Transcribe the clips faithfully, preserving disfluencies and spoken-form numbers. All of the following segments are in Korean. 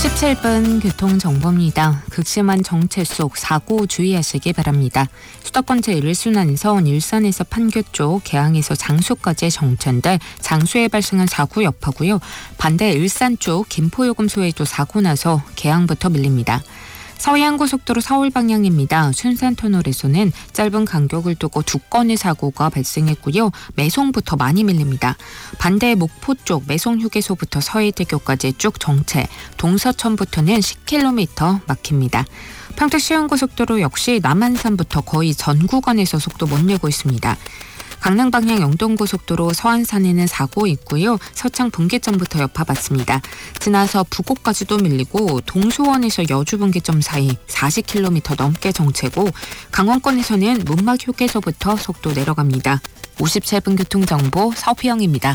오십칠 분 교통정보입니다. 극심한 정체 속 사고 주의하시기 바랍니다. 수도권 제일 순환선 일산에서 판교 쪽, 계양에서 장수까지의 정체인데 장수에 발생한 사고 여파고요. 반대 일산 쪽 김포요금소에도 사고 나서 계양부터 밀립니다. 서해안고속도로 서울 방향입니다. 순산터널에서는 짧은 간격을 두고 두 건의 사고가 발생했고요. 매송부터 많이 밀립니다. 반대 목포 쪽 매송휴게소부터 서해대교까지 쭉 정체, 동서천부터는 십 킬로미터 막힙니다. 평택 시흥고속도로 역시 남한산부터 거의 전 구간에서 속도 못 내고 있습니다. 강릉 방향 영동고속도로 서안산에는 사고 있고요. 서창 분기점부터 여파받습니다. 지나서 부곡까지도 밀리고 동수원에서 여주 분기점 사이 사십 킬로미터 넘게 정체고 강원권에서는 문막 휴게소부터 속도 내려갑니다. 오십칠 분 교통정보 서휘영입니다.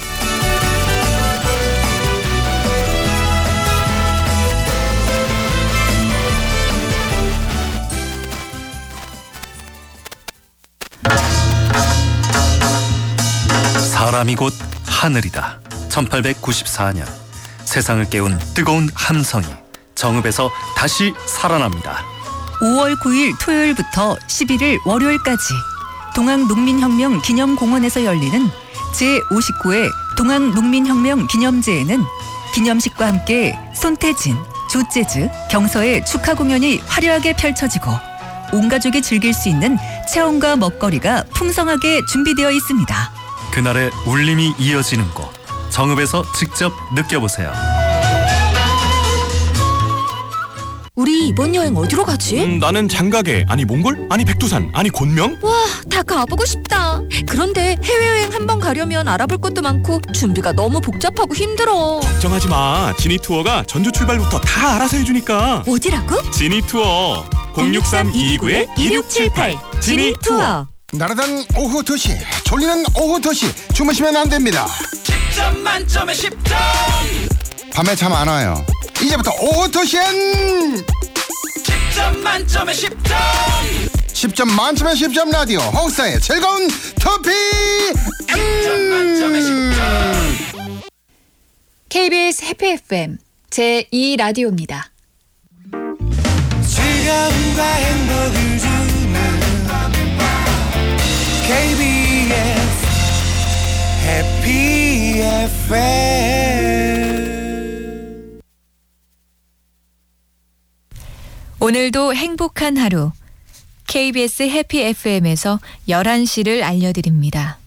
사람이 곧 하늘이다. 천팔백구십사 년 세상을 깨운 뜨거운 함성이 정읍에서 다시 살아납니다. 오월 구일 토요일부터 십일일 월요일까지 동학농민혁명 기념공원에서 열리는 제오십구 회 동학농민혁명 기념제에는 기념식과 함께 손태진, 조재즈, 경서의 축하 공연이 화려하게 펼쳐지고 온 가족이 즐길 수 있는 체험과 먹거리가 풍성하게 준비되어 있습니다. 그날의 울림이 이어지는 곳, 정읍에서 직접 느껴보세요. 우리 이번 여행 어디로 가지? 음, 나는 장가게, 아니 몽골, 아니 백두산, 아니 곤명? 와, 다 가보고 싶다. 그런데 해외여행 한번 가려면 알아볼 것도 많고 준비가 너무 복잡하고 힘들어. 걱정하지 마. 지니투어가 전주 출발부터 다 알아서 해주니까. 어디라고? 지니투어 공육삼 이이구 이육칠팔 지니투어. 나르던 오후 두 시, 졸리는 오후 두 시, 주무시면 안 됩니다. 십 점 만점에 십 점. 밤에 잠 안 와요. 이제부터 오후 두 시엔 십 점 만점에 십 점. 십 점 만점에 십 점 라디오 홍사의 즐거운 토피. 십 점 만점에 십 점. 케이비에스 해피 에프엠 제이 라디오입니다. 즐거움과 행복을 주는 케이비에스 해피 에프엠. 오늘도 행복한 하루 케이비에스 해피 에프엠에서 열한 시를 알려드립니다.